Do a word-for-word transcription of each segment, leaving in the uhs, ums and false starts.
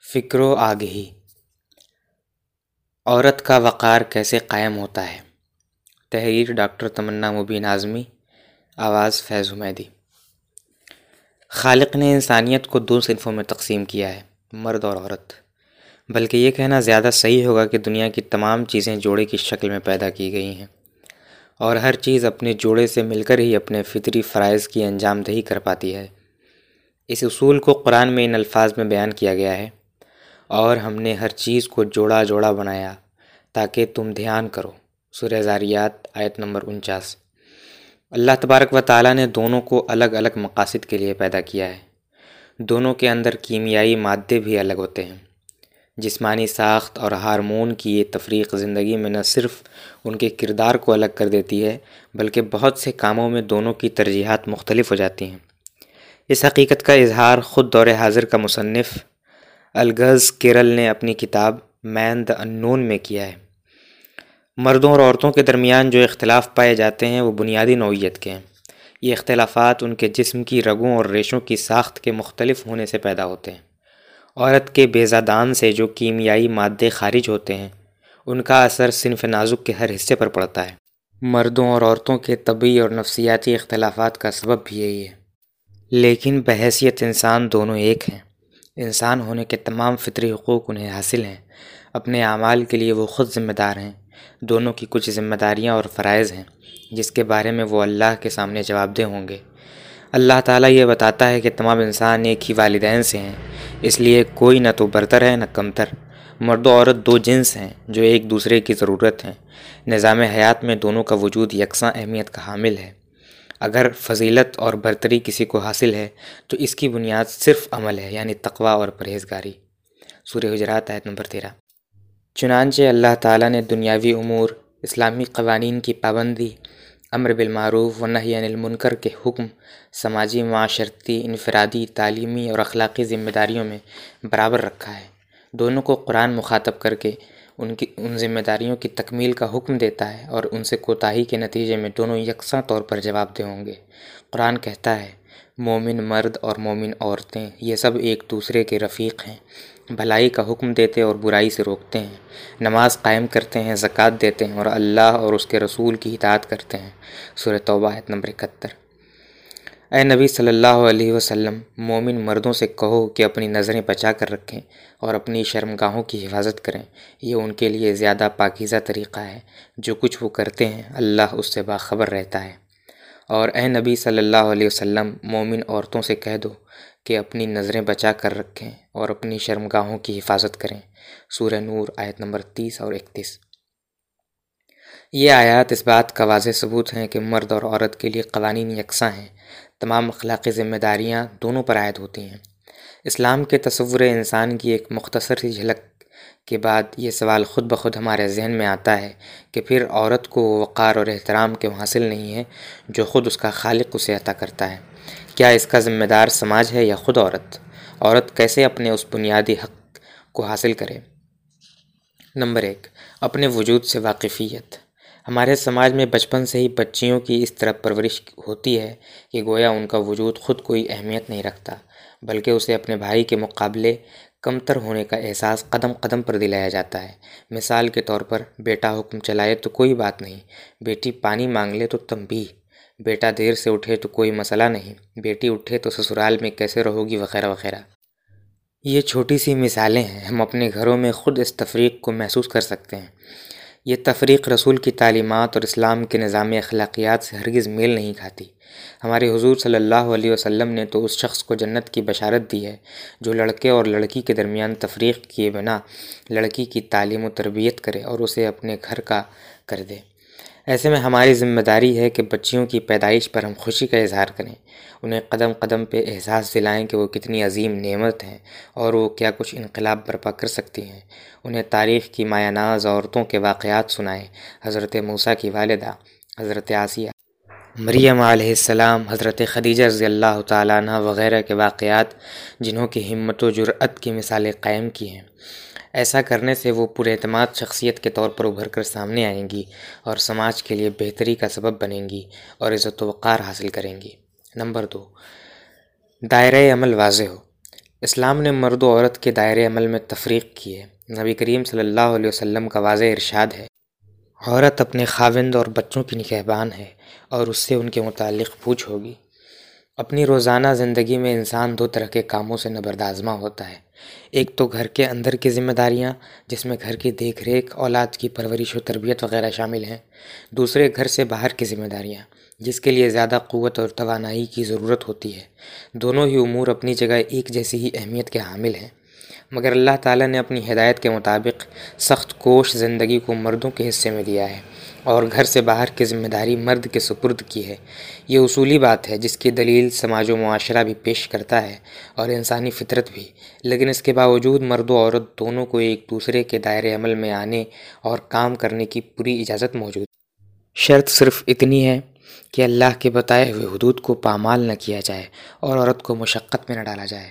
فکر و آگہی۔ عورت کا وقار کیسے قائم ہوتا ہے؟ تحریر ڈاکٹر تمنا مبین اعظمی، آواز فیض حمیدی۔ خالق نے انسانیت کو دو صنفوں میں تقسیم کیا ہے، مرد اور عورت۔ بلکہ یہ کہنا زیادہ صحیح ہوگا کہ دنیا کی تمام چیزیں جوڑے کی شکل میں پیدا کی گئی ہیں، اور ہر چیز اپنے جوڑے سے مل کر ہی اپنے فطری فرائض کی انجام دہی کر پاتی ہے۔ اس اصول کو قرآن میں ان الفاظ میں بیان کیا گیا ہے، اور ہم نے ہر چیز کو جوڑا جوڑا بنایا تاکہ تم دھیان کرو۔ سورہ ذاریات آیت نمبر انچاس۔ اللہ تبارک و تعالیٰ نے دونوں کو الگ الگ مقاصد کے لیے پیدا کیا ہے۔ دونوں کے اندر کیمیائی مادے بھی الگ ہوتے ہیں۔ جسمانی ساخت اور ہارمون کی یہ تفریق زندگی میں نہ صرف ان کے کردار کو الگ کر دیتی ہے، بلکہ بہت سے کاموں میں دونوں کی ترجیحات مختلف ہو جاتی ہیں۔ اس حقیقت کا اظہار خود دور حاضر کا مصنف الغز کیرل نے اپنی کتاب مین دی انون میں کیا ہے۔ مردوں اور عورتوں کے درمیان جو اختلاف پائے جاتے ہیں وہ بنیادی نوعیت کے ہیں۔ یہ اختلافات ان کے جسم کی رگوں اور ریشوں کی ساخت کے مختلف ہونے سے پیدا ہوتے ہیں۔ عورت کے بیضادان سے جو کیمیائی مادے خارج ہوتے ہیں، ان کا اثر صنف نازک کے ہر حصے پر پڑتا ہے۔ مردوں اور عورتوں کے طبعی اور نفسیاتی اختلافات کا سبب بھی یہی ہے، لیکن بحیثیت انسان دونوں ایک ہیں۔ انسان ہونے کے تمام فطری حقوق انہیں حاصل ہیں۔ اپنے اعمال کے لیے وہ خود ذمہ دار ہیں۔ دونوں کی کچھ ذمہ داریاں اور فرائض ہیں جس کے بارے میں وہ اللہ کے سامنے جواب دہ ہوں گے۔ اللہ تعالیٰ یہ بتاتا ہے کہ تمام انسان ایک ہی والدین سے ہیں، اس لیے کوئی نہ تو برتر ہے نہ کمتر۔ مرد و عورت دو جنس ہیں جو ایک دوسرے کی ضرورت ہیں۔ نظام حیات میں دونوں کا وجود یکساں اہمیت کا حامل ہے۔ اگر فضیلت اور برتری کسی کو حاصل ہے تو اس کی بنیاد صرف عمل ہے، یعنی تقوی اور پرہیزگاری۔ سورہ حجرات آیت نمبر تیرہ۔ چنانچہ اللہ تعالیٰ نے دنیاوی امور، اسلامی قوانین کی پابندی، امر بالمعروف و نہی عن المنکر کے حکم، سماجی، معاشرتی، انفرادی، تعلیمی اور اخلاقی ذمہ داریوں میں برابر رکھا ہے۔ دونوں کو قرآن مخاطب کر کے ان کی ان ذمہ داریوں کی تکمیل کا حکم دیتا ہے، اور ان سے کوتاہی کے نتیجے میں دونوں یکساں طور پر جواب دہ ہوں گے۔ قرآن کہتا ہے، مومن مرد اور مومن عورتیں یہ سب ایک دوسرے کے رفیق ہیں، بھلائی کا حکم دیتے اور برائی سے روکتے ہیں، نماز قائم کرتے ہیں، زکوٰۃ دیتے ہیں، اور اللہ اور اس کے رسول کی اطاعت کرتے ہیں۔ سورہ توبہ آیت نمبر اکہتر۔ اے نبی صلی اللہ علیہ وسلم، مومن مردوں سے کہو کہ اپنی نظریں بچا کر رکھیں اور اپنی شرمگاہوں کی حفاظت کریں، یہ ان کے لیے زیادہ پاکیزہ طریقہ ہے۔ جو کچھ وہ کرتے ہیں اللہ اس سے باخبر رہتا ہے۔ اور اے نبی صلی اللہ علیہ وسلم، مومن عورتوں سے کہہ دو کہ اپنی نظریں بچا کر رکھیں اور اپنی شرمگاہوں کی حفاظت کریں۔ سورہ نور آیت نمبر تیس اور اکتیس۔ یہ آیات اس بات کا واضح ثبوت ہیں کہ مرد اور عورت کے لیے قوانین یکساں ہیں۔ تمام اخلاقی ذمہ داریاں دونوں پر عائد ہوتی ہیں۔ اسلام کے تصور انسان کی ایک مختصر سی جھلک کے بعد یہ سوال خود بخود ہمارے ذہن میں آتا ہے کہ پھر عورت کو وہ وقار اور احترام کیوں حاصل نہیں ہے جو خود اس کا خالق اسے عطا کرتا ہے؟ کیا اس کا ذمہ دار سماج ہے یا خود عورت؟ عورت کیسے اپنے اس بنیادی حق کو حاصل کرے؟ نمبر ایک، اپنے وجود سے واقفیت۔ ہمارے سماج میں بچپن سے ہی بچیوں کی اس طرح پرورش ہوتی ہے کہ گویا ان کا وجود خود کوئی اہمیت نہیں رکھتا، بلکہ اسے اپنے بھائی کے مقابلے کمتر ہونے کا احساس قدم قدم پر دلایا جاتا ہے۔ مثال کے طور پر، بیٹا حکم چلائے تو کوئی بات نہیں، بیٹی پانی مانگ لے تو تنبیہ، بیٹا دیر سے اٹھے تو کوئی مسئلہ نہیں، بیٹی اٹھے تو سسرال میں کیسے رہو گی، وغیرہ وغیرہ۔ یہ چھوٹی سی مثالیں ہیں، ہم اپنے گھروں میں خود اس تفریق کو محسوس کر سکتے ہیں۔ یہ تفریق رسول کی تعلیمات اور اسلام کے نظام اخلاقیات سے ہرگز میل نہیں کھاتی۔ ہمارے حضور صلی اللہ علیہ وسلم نے تو اس شخص کو جنت کی بشارت دی ہے جو لڑکے اور لڑکی کے درمیان تفریق کیے بنا لڑکی کی تعلیم و تربیت کرے اور اسے اپنے گھر کا کر دے۔ ایسے میں ہماری ذمہ داری ہے کہ بچیوں کی پیدائش پر ہم خوشی کا اظہار کریں، انہیں قدم قدم پہ احساس دلائیں کہ وہ کتنی عظیم نعمت ہیں اور وہ کیا کچھ انقلاب برپا کر سکتی ہیں۔ انہیں تاریخ کی مایہ ناز عورتوں کے واقعات سنائیں، حضرت موسیٰ کی والدہ حضرت آسیہ، مریم علیہ السلام، حضرت خدیجہ رضی اللہ تعالیٰ عنہ وغیرہ کے واقعات جنہوں کی ہمت و جرأت کی مثالیں قائم کی ہیں۔ ایسا کرنے سے وہ پر اعتماد شخصیت کے طور پر ابھر کر سامنے آئیں گی اور سماج کے لیے بہتری کا سبب بنیں گی اور عزت و وقار حاصل کریں گی۔ نمبر دو، دائرۂ عمل واضح ہو۔ اسلام نے مرد و عورت کے دائرۂ عمل میں تفریق کی ہے۔ نبی کریم صلی اللہ علیہ وسلم کا واضح ارشاد ہے، عورت اپنے خاوند اور بچوں کی نگہبان ہے اور اس سے ان کے متعلق پوچھ ہوگی۔ اپنی روزانہ زندگی میں انسان دو طرح کے کاموں سے نبردآزما ہوتا ہے۔ ایک تو گھر کے اندر کی ذمہ داریاں، جس میں گھر کی دیکھ ریکھ، اولاد کی پرورش و تربیت وغیرہ شامل ہیں۔ دوسرے گھر سے باہر کی ذمہ داریاں، جس کے لیے زیادہ قوت اور توانائی کی ضرورت ہوتی ہے۔ دونوں ہی امور اپنی جگہ ایک جیسی ہی اہمیت کے حامل ہیں، مگر اللہ تعالیٰ نے اپنی ہدایت کے مطابق سخت کوش زندگی کو مردوں کے حصے میں دیا ہے اور گھر سے باہر کی ذمہ داری مرد کے سپرد کی ہے۔ یہ اصولی بات ہے جس کی دلیل سماج و معاشرہ بھی پیش کرتا ہے اور انسانی فطرت بھی، لیکن اس کے باوجود مرد و عورت دونوں کو ایک دوسرے کے دائرۂ عمل میں آنے اور کام کرنے کی پوری اجازت موجود ہے۔ شرط صرف اتنی ہے کہ اللہ کے بتائے ہوئے حدود کو پامال نہ کیا جائے اور عورت کو مشقت میں نہ ڈالا جائے۔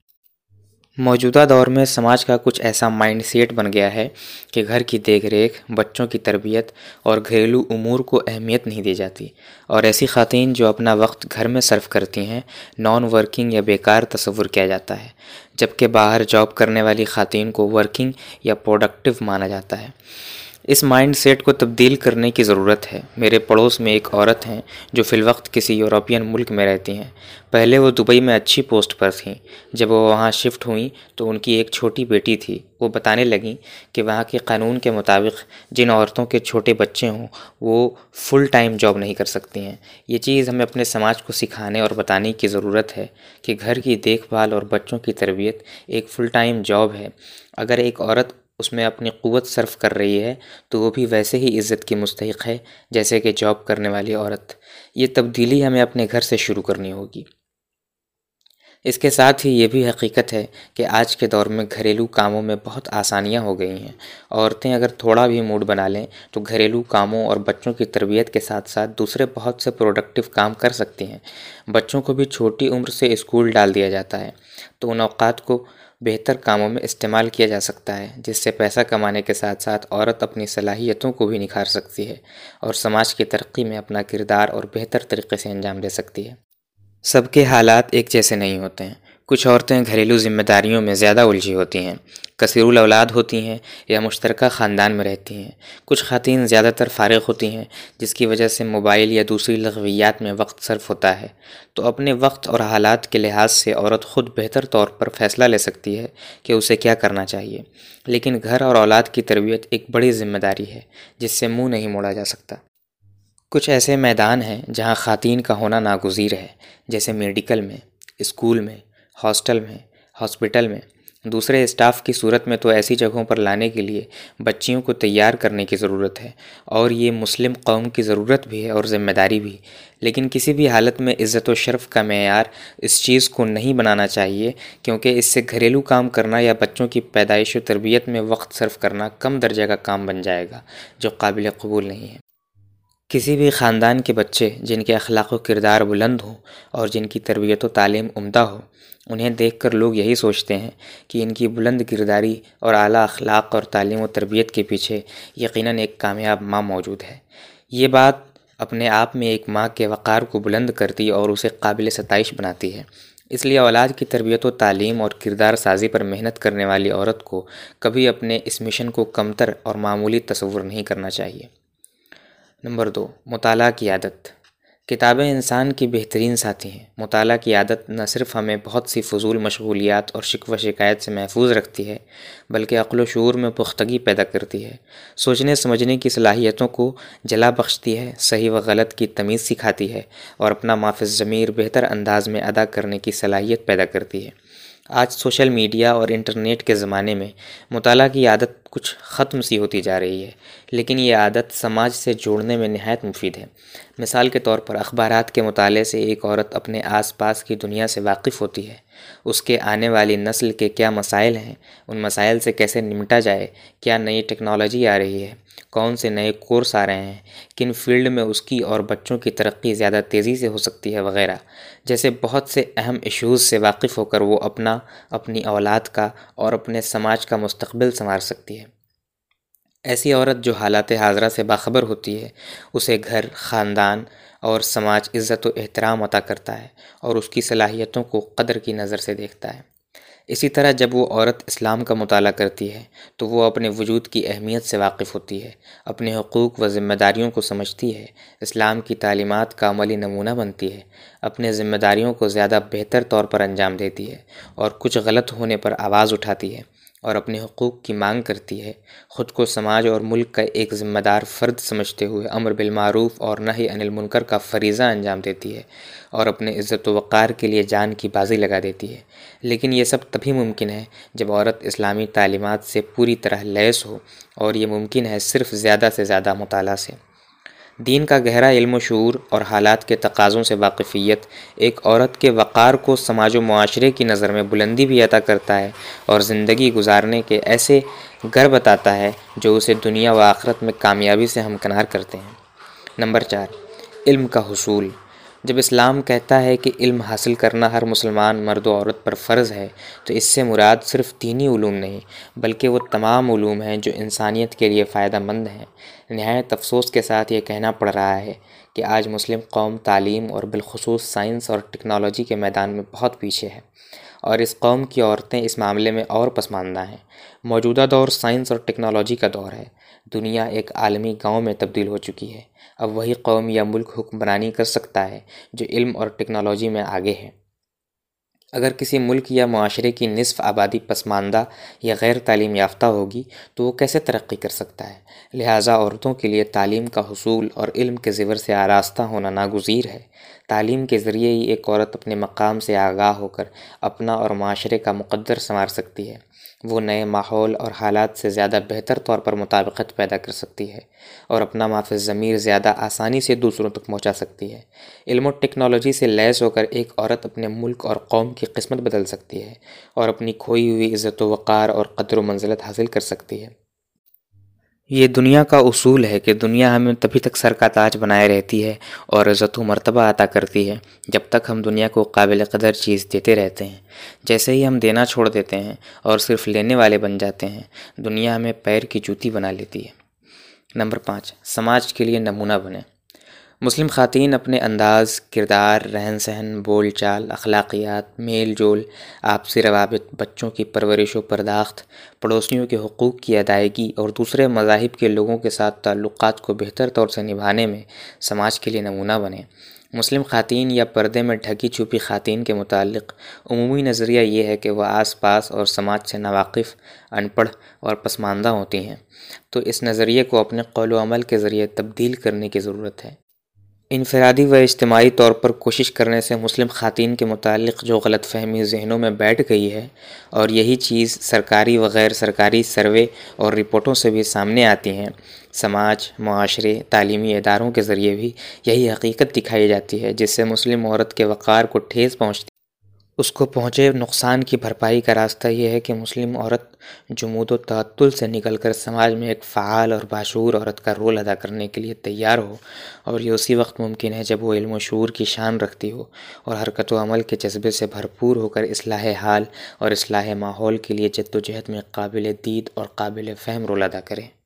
موجودہ دور میں سماج کا کچھ ایسا مائنڈ سیٹ بن گیا ہے کہ گھر کی دیکھ ریکھ، بچوں کی تربیت اور گھریلو امور کو اہمیت نہیں دی جاتی، اور ایسی خواتین جو اپنا وقت گھر میں صرف کرتی ہیں نان ورکنگ یا بیکار تصور کیا جاتا ہے، جبکہ باہر جاب کرنے والی خواتین کو ورکنگ یا پروڈکٹیو مانا جاتا ہے۔ اس مائنڈ سیٹ کو تبدیل کرنے کی ضرورت ہے۔ میرے پڑوس میں ایک عورت ہیں جو فی الوقت کسی یورپین ملک میں رہتی ہیں۔ پہلے وہ دبئی میں اچھی پوسٹ پر تھیں۔ جب وہ وہاں شفٹ ہوئیں تو ان کی ایک چھوٹی بیٹی تھی۔ وہ بتانے لگیں کہ وہاں کے قانون کے مطابق جن عورتوں کے چھوٹے بچے ہوں وہ فل ٹائم جاب نہیں کر سکتی ہیں۔ یہ چیز ہمیں اپنے سماج کو سکھانے اور بتانے کی ضرورت ہے کہ گھر کی دیکھ بھال اور بچوں کی تربیت ایک فل ٹائم جاب ہے۔ اگر ایک عورت اس میں اپنی قوت صرف کر رہی ہے تو وہ بھی ویسے ہی عزت کی مستحق ہے جیسے کہ جاب کرنے والی عورت۔ یہ تبدیلی ہمیں اپنے گھر سے شروع کرنی ہوگی۔ اس کے ساتھ ہی یہ بھی حقیقت ہے کہ آج کے دور میں گھریلو کاموں میں بہت آسانیاں ہو گئی ہیں۔ عورتیں اگر تھوڑا بھی موڈ بنا لیں تو گھریلو کاموں اور بچوں کی تربیت کے ساتھ ساتھ دوسرے بہت سے پروڈکٹیو کام کر سکتی ہیں۔ بچوں کو بھی چھوٹی عمر سے اسکول ڈال دیا جاتا ہے تو ان اوقات کو بہتر کاموں میں استعمال کیا جا سکتا ہے، جس سے پیسہ کمانے کے ساتھ ساتھ عورت اپنی صلاحیتوں کو بھی نکھار سکتی ہے اور سماج کی ترقی میں اپنا کردار اور بہتر طریقے سے انجام دے سکتی ہے۔ سب کے حالات ایک جیسے نہیں ہوتے ہیں۔ کچھ عورتیں گھریلو ذمہ داریوں میں زیادہ الجھی ہوتی ہیں، کثیر الاولاد ہوتی ہیں یا مشترکہ خاندان میں رہتی ہیں۔ کچھ خواتین زیادہ تر فارغ ہوتی ہیں، جس کی وجہ سے موبائل یا دوسری لغویات میں وقت صرف ہوتا ہے۔ تو اپنے وقت اور حالات کے لحاظ سے عورت خود بہتر طور پر فیصلہ لے سکتی ہے کہ اسے کیا کرنا چاہیے، لیکن گھر اور اولاد کی تربیت ایک بڑی ذمہ داری ہے جس سے منہ نہیں موڑا جا سکتا۔ کچھ ایسے میدان ہیں جہاں خواتین کا ہونا ناگزیر ہے، جیسے میڈیکل میں، اسکول میں، ہاسٹل میں، ہاسپٹل میں۔ دوسرے اسٹاف کی صورت میں تو ایسی جگہوں پر لانے کے لیے بچیوں کو تیار کرنے کی ضرورت ہے، اور یہ مسلم قوم کی ضرورت بھی ہے اور ذمہ داری بھی۔ لیکن کسی بھی حالت میں عزت و شرف کا معیار اس چیز کو نہیں بنانا چاہیے، کیونکہ اس سے گھریلو کام کرنا یا بچوں کی پیدائش و تربیت میں وقت صرف کرنا کم درجے کا کام بن جائے گا، جو قابل قبول نہیں ہے۔ کسی بھی خاندان کے بچے جن کے اخلاق و کردار بلند ہوں اور جن کی تربیت و تعلیم عمدہ ہو، انہیں دیکھ کر لوگ یہی سوچتے ہیں کہ ان کی بلند کرداری اور اعلیٰ اخلاق اور تعلیم و تربیت کے پیچھے یقیناً ایک کامیاب ماں موجود ہے۔ یہ بات اپنے آپ میں ایک ماں کے وقار کو بلند کرتی اور اسے قابل ستائش بناتی ہے۔ اس لیے اولاد کی تربیت و تعلیم اور کردار سازی پر محنت کرنے والی عورت کو کبھی اپنے اس مشن کو کمتر اور معمولی تصور نہیں کرنا چاہیے۔ نمبر دو، مطالعہ کی عادت۔ کتابیں انسان کی بہترین ساتھی ہیں۔ مطالعہ کی عادت نہ صرف ہمیں بہت سی فضول مشغولیات اور شکوہ شکایت سے محفوظ رکھتی ہے، بلکہ عقل و شعور میں پختگی پیدا کرتی ہے، سوچنے سمجھنے کی صلاحیتوں کو جلا بخشتی ہے، صحیح و غلط کی تمیز سکھاتی ہے اور اپنا ما فی الضمیر بہتر انداز میں ادا کرنے کی صلاحیت پیدا کرتی ہے۔ آج سوشل میڈیا اور انٹرنیٹ کے زمانے میں مطالعہ کی عادت کچھ ختم سی ہوتی جا رہی ہے، لیکن یہ عادت سماج سے جوڑنے میں نہایت مفید ہے۔ مثال کے طور پر اخبارات کے مطالعے سے ایک عورت اپنے آس پاس کی دنیا سے واقف ہوتی ہے، اس کے آنے والی نسل کے کیا مسائل ہیں، ان مسائل سے کیسے نمٹا جائے، کیا نئی ٹیکنالوجی آ رہی ہے، کون سے نئے کورس آ رہے ہیں، کن فیلڈ میں اس کی اور بچوں کی ترقی زیادہ تیزی سے ہو سکتی ہے وغیرہ جیسے بہت سے اہم ایشوز سے واقف ہو کر وہ اپنا، اپنی اولاد کا اور اپنے سماج کا مستقبل سنوار سکتی ہے۔ ایسی عورت جو حالات حاضرہ سے باخبر ہوتی ہے، اسے گھر، خاندان اور سماج عزت و احترام عطا کرتا ہے اور اس کی صلاحیتوں کو قدر کی نظر سے دیکھتا ہے۔ اسی طرح جب وہ عورت اسلام کا مطالعہ کرتی ہے تو وہ اپنے وجود کی اہمیت سے واقف ہوتی ہے، اپنے حقوق و ذمہ داریوں کو سمجھتی ہے، اسلام کی تعلیمات کا عملی نمونہ بنتی ہے، اپنے ذمہ داریوں کو زیادہ بہتر طور پر انجام دیتی ہے اور کچھ غلط ہونے پر آواز اٹھاتی ہے اور اپنے حقوق کی مانگ کرتی ہے، خود کو سماج اور ملک کا ایک ذمہ دار فرد سمجھتے ہوئے امر بالمعروف اور نہی عن المنکر کا فریضہ انجام دیتی ہے اور اپنے عزت و وقار کے لیے جان کی بازی لگا دیتی ہے۔ لیکن یہ سب تبھی ممکن ہے جب عورت اسلامی تعلیمات سے پوری طرح لیس ہو، اور یہ ممکن ہے صرف زیادہ سے زیادہ مطالعہ سے۔ دین کا گہرا علم و شعور اور حالات کے تقاضوں سے واقفیت ایک عورت کے وقار کو سماج و معاشرے کی نظر میں بلندی بھی عطا کرتا ہے اور زندگی گزارنے کے ایسے گر بتاتا ہے جو اسے دنیا و آخرت میں کامیابی سے ہمکنار کرتے ہیں۔ نمبر چار، علم کا حصول۔ جب اسلام کہتا ہے کہ علم حاصل کرنا ہر مسلمان مرد و عورت پر فرض ہے تو اس سے مراد صرف دینی علوم نہیں بلکہ وہ تمام علوم ہیں جو انسانیت کے لیے فائدہ مند ہیں۔ نہایت افسوس کے ساتھ یہ کہنا پڑ رہا ہے کہ آج مسلم قوم تعلیم اور بالخصوص سائنس اور ٹیکنالوجی کے میدان میں بہت پیچھے ہے، اور اس قوم کی عورتیں اس معاملے میں اور پسماندہ ہیں۔ موجودہ دور سائنس اور ٹیکنالوجی کا دور ہے۔ دنیا ایک عالمی گاؤں میں تبدیل ہو چکی ہے۔ اب وہی قوم یا ملک حکمرانی کر سکتا ہے جو علم اور ٹیکنالوجی میں آگے ہے۔ اگر کسی ملک یا معاشرے کی نصف آبادی پسماندہ یا غیر تعلیم یافتہ ہوگی تو وہ کیسے ترقی کر سکتا ہے؟ لہٰذا عورتوں کے لیے تعلیم کا حصول اور علم کے زیور سے آراستہ ہونا ناگزیر ہے۔ تعلیم کے ذریعے ہی ایک عورت اپنے مقام سے آگاہ ہو کر اپنا اور معاشرے کا مقدر سنوار سکتی ہے۔ وہ نئے ماحول اور حالات سے زیادہ بہتر طور پر مطابقت پیدا کر سکتی ہے اور اپنا ما فی الضمیر زیادہ آسانی سے دوسروں تک پہنچا سکتی ہے۔ علم و ٹیکنالوجی سے لیس ہو کر ایک عورت اپنے ملک اور قوم کی قسمت بدل سکتی ہے اور اپنی کھوئی ہوئی عزت و وقار اور قدر و منزلت حاصل کر سکتی ہے۔ یہ دنیا کا اصول ہے کہ دنیا ہمیں تبھی تک سر کا تاج بنائے رہتی ہے اور عزت و مرتبہ عطا کرتی ہے جب تک ہم دنیا کو قابل قدر چیز دیتے رہتے ہیں۔ جیسے ہی ہم دینا چھوڑ دیتے ہیں اور صرف لینے والے بن جاتے ہیں، دنیا ہمیں پیر کی جوتی بنا لیتی ہے۔ نمبر پانچ، سماج کے لیے نمونہ بنیں۔ مسلم خواتین اپنے انداز، کردار، رہن سہن، بول چال، اخلاقیات، میل جول، آپسی روابط، بچوں کی پرورش و پرداخت، پڑوسیوں کے حقوق کی ادائیگی اور دوسرے مذاہب کے لوگوں کے ساتھ تعلقات کو بہتر طور سے نبھانے میں سماج کے لیے نمونہ بنیں۔ مسلم خواتین یا پردے میں ڈھکی چھپی خواتین کے متعلق عمومی نظریہ یہ ہے کہ وہ آس پاس اور سماج سے ناواقف، ان پڑھ اور پسماندہ ہوتی ہیں، تو اس نظریے کو اپنے قول و عمل کے ذریعے تبدیل کرنے کی ضرورت ہے۔ انفرادی و اجتماعی طور پر کوشش کرنے سے مسلم خواتین کے متعلق جو غلط فہمی ذہنوں میں بیٹھ گئی ہے، اور یہی چیز سرکاری و غیر سرکاری سروے اور رپورٹوں سے بھی سامنے آتی ہیں، سماج، معاشرے، تعلیمی اداروں کے ذریعے بھی یہی حقیقت دکھائی جاتی ہے، جس سے مسلم عورت کے وقار کو ٹھیس پہنچتی ہے۔ اس کو پہنچے نقصان کی بھرپائی کا راستہ یہ ہے کہ مسلم عورت جمود و تعطل سے نکل کر سماج میں ایک فعال اور باشعور عورت کا رول ادا کرنے کے لیے تیار ہو، اور یہ اسی وقت ممکن ہے جب وہ علم و شعور کی شان رکھتی ہو اور حرکت و عمل کے جذبے سے بھرپور ہو کر اصلاح حال اور اصلاح ماحول کے لیے جد و جہد میں قابل دید اور قابل فہم رول ادا کرے۔